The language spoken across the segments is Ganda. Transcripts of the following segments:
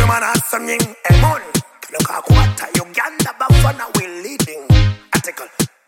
Kulumana something, Emon. Kakuata, Uganda, Bafana, we leading. Article.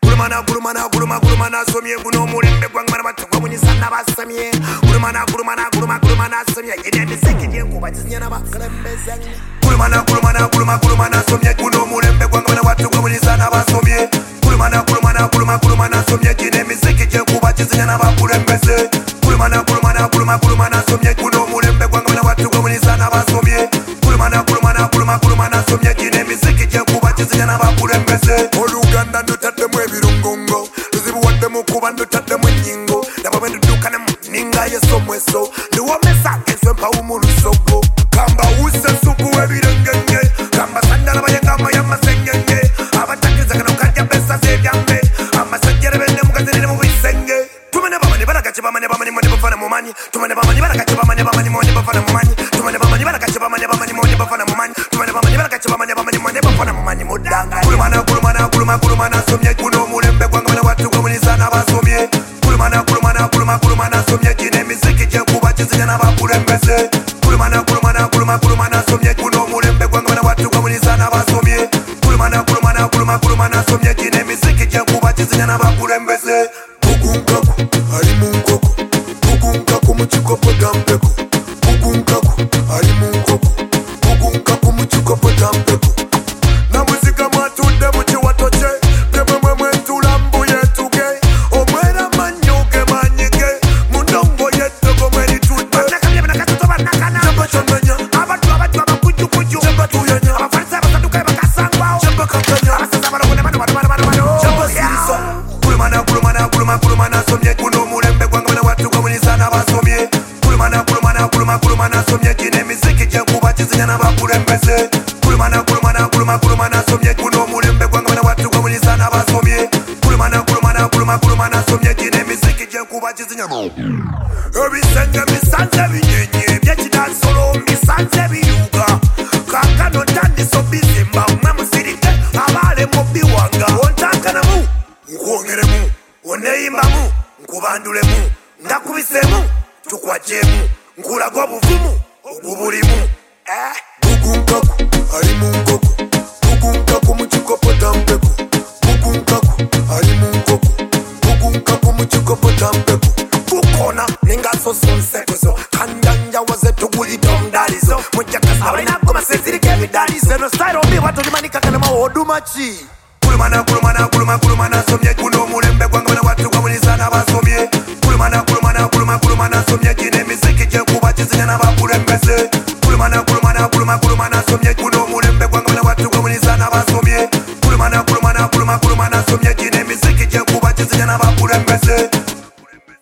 Kulumana, somye, Guno Murimbe, Guangmana, Tugomini Sanaba, Samye. Kulumana, somye, Yidemi Seki, Kubatina, Klembezang. Kulumana, somye, Guno Murimbe, Guangmana, Tugomini Sanaba, Somye. Kulumana, somye, Yidemi Seki, Kubatina, Kulembeze. Kulumana, somye, Guno Murimbe, Guangmana, Tugomini Sanaba, Somye. Kulumana, somye, Yidemi Seki, Kubatina, Kulembeze. Oluganda, Nutatemu, Virungongo. Kuba ndotaddemu ennyingo nabo bendudukana mu ninga yesomweso ndiwomesa enswempa wumulusogo kamba wuse supu w'ebirengenge kamba sandala bayengama y'amasengenye abatakiza kano kajja besa z'ebyambe amasajjere benne mugazirire mu bisenge tumane bamanyi balagaci bamanyi moni bafana mumanyi tumane bamanyi balagaci bamanyi moni bafana mumanyi tumane bamanyi balagaci bamanyi moni bafana mumanyi tumane bamanyi balagaci bamanyi moni bafana mumanyi mudanga kulumana somye kuno mulembe gwanga watu gwamunizana basomye kulumana somye kine miziki je kuba kizina bakulembeze kulumana somye kuno mulembe gwanga watu gwamunizana basomye kulumana somye kine miziki je kuba kizina bakulembeze kugunkaku ali mu nkoko kugunkaku mu kikopo tampeko kugunkaku ali mu nkoko kugunkaku mu kikopo tampeko na muzika mwatudde mu kiwato kye temwemwe ntulambu yetuge omwera manyuge manyige mundongo yettego mweritudde jembakyomenya abaddu abakujjukuju jembatuyenya abafarisa abasaduka bakasangwawo jembakakanya abasaza abalongo bano jembasirisa kulumana somye kuno mulembe gwange bana watuga munizana basomye kulumana somye kine miziki gyenkuba kizinya n'abakulembeze kulumana somye kuno mulembe gwange bana watuga munizana basomye kulumana somye kine miziki gyenkuba kizinya ebisenge bisanze binyenye byekidansolo bisanze biyuga kakano tandiso bizimba umwe musirike abale mu biwanga ontankanamu nkwongeremu oneyimbamu nkubandulemu ndakubisemu tukwajemu nkulaga obuvumu obubulimu kugunkaku ali mu nkoko kugunkaku mu kikopo tampeko kugunkaku ali mu nkoko kugunkaku mu kikopo tampeko kukona ningaso sonsekozo kanjanja waze tugulita omudalizo mujjakazi abalinako maseziriko ebidalizo eno style obi watolimanika kanama odumachi kulumana somye kuno mulembe gwange bana watuga munizana basomye kulumana somye kine miziki gyenkuba kizinya n'abakulembeze kulumana somye kuno mulembe gwange bana watuga munizana basomye kulumana somye kine miziki gyenkuba kizinya n'abakulembeze